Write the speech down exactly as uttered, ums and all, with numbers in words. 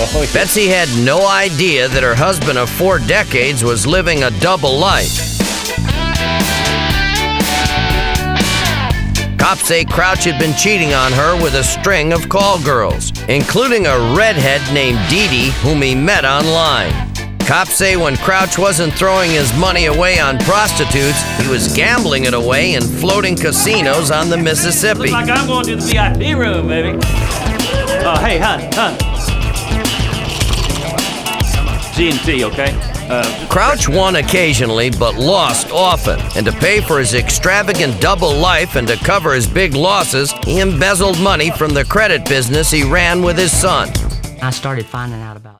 Oh, yeah. Betsy had no idea that her husband of four decades was living a double life. Cops say Crouch had been cheating on her with a string of call girls, including a redhead named Dee Dee, whom he met online. Cops say when Crouch wasn't throwing his money away on prostitutes, he was gambling it away in floating casinos on the Mississippi. Looks like I'm going to the V I P room, baby. Uh, hey, hon, hon. G and T, okay? Uh, Crouch won occasionally, but lost often. And to pay for his extravagant double life and to cover his big losses, he embezzled money from the credit business he ran with his son. I started finding out about